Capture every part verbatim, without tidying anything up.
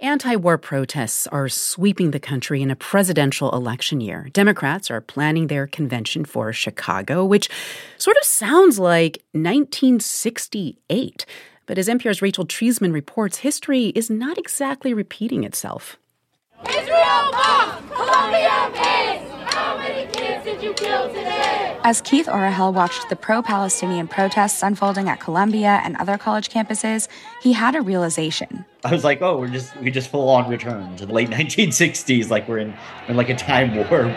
Anti-war protests are sweeping the country in a presidential election year. Democrats are planning their convention for Chicago, which sort of sounds like nineteen sixty-eight. But as N P R's Rachel Treisman reports, history is not exactly repeating itself. Israel bombs! Columbia pays! How many kids did you kill today? As Keith Orahel watched the pro-Palestinian protests unfolding at Columbia and other college campuses, he had a realization. I was like, oh, we're just we just full on return to the late nineteen sixties, like we're in, in like a time warp.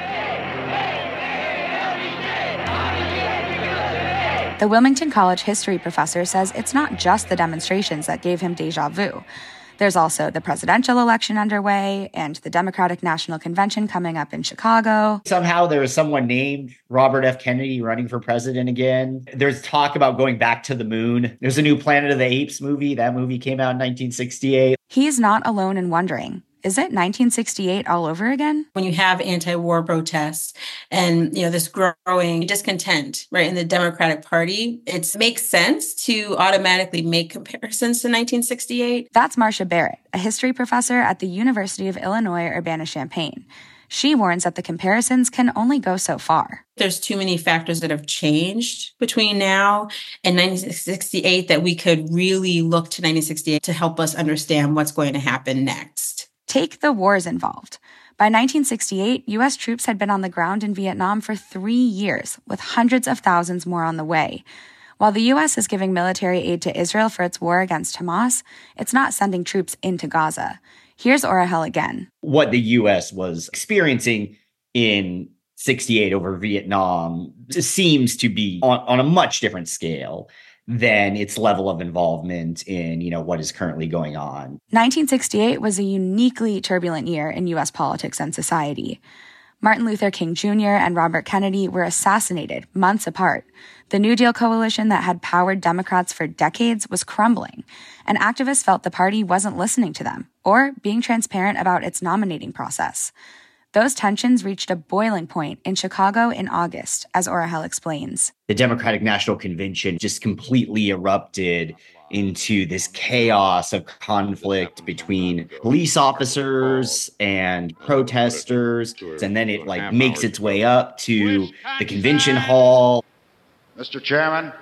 The Wilmington College history professor says it's not just the demonstrations that gave him déjà vu. There's also the presidential election underway and the Democratic National Convention coming up in Chicago. Somehow there is someone named Robert F. Kennedy running for president again. There's talk about going back to the moon. There's a new Planet of the Apes movie. That movie came out in nineteen sixty-eight. He's not alone in wondering, is it nineteen sixty-eight all over again? When you have anti-war protests and, you know, this growing discontent, right, in the Democratic Party, it makes sense to automatically make comparisons to nineteen sixty-eight. That's Marcia Barrett, a history professor at the University of Illinois Urbana-Champaign. She warns that the comparisons can only go so far. There's too many factors that have changed between now and nineteen sixty-eight that we could really look to nineteen sixty-eight to help us understand what's going to happen next. Take the wars involved. By nineteen sixty-eight, U S troops had been on the ground in Vietnam for three years, with hundreds of thousands more on the way. While the U S is giving military aid to Israel for its war against Hamas, it's not sending troops into Gaza. Here's Orahel again. What the U S was experiencing in sixty-eight over Vietnam seems to be on, on a much different scale than its level of involvement in, you know, what is currently going on. nineteen sixty-eight was a uniquely turbulent year in U S politics and society. Martin Luther King Junior and Robert Kennedy were assassinated months apart. The New Deal coalition that had powered Democrats for decades was crumbling, and activists felt the party wasn't listening to them or being transparent about its nominating process. Those tensions reached a boiling point in Chicago in August, as Orahel explains. The Democratic National Convention just completely erupted into this chaos of conflict between police officers and protesters. And then it like makes its way up to the convention hall. Mister Chairman,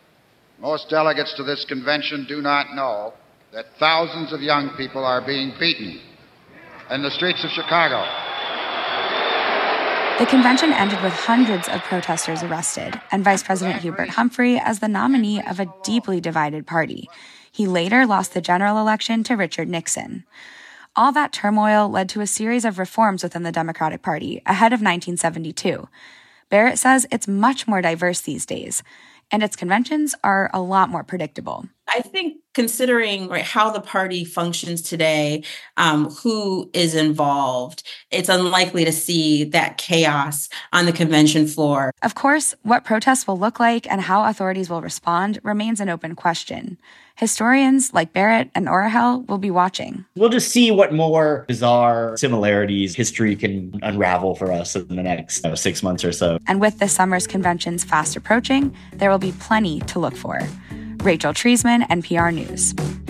most delegates to this convention do not know that thousands of young people are being beaten in the streets of Chicago. The convention ended with hundreds of protesters arrested and Vice President Hubert Humphrey as the nominee of a deeply divided party. He later lost the general election to Richard Nixon. All that turmoil led to a series of reforms within the Democratic Party ahead of nineteen seventy-two. Barrett says it's much more diverse these days, and its conventions are a lot more predictable. I think considering right, how the party functions today, um, who is involved, it's unlikely to see that chaos on the convention floor. Of course, what protests will look like and how authorities will respond remains an open question. Historians like Barrett and Orahel will be watching. We'll just see what more bizarre similarities history can unravel for us in the next you know, six months or so. And with this summer's conventions fast approaching, there will be plenty to look for. Rachel Treisman, N P R News.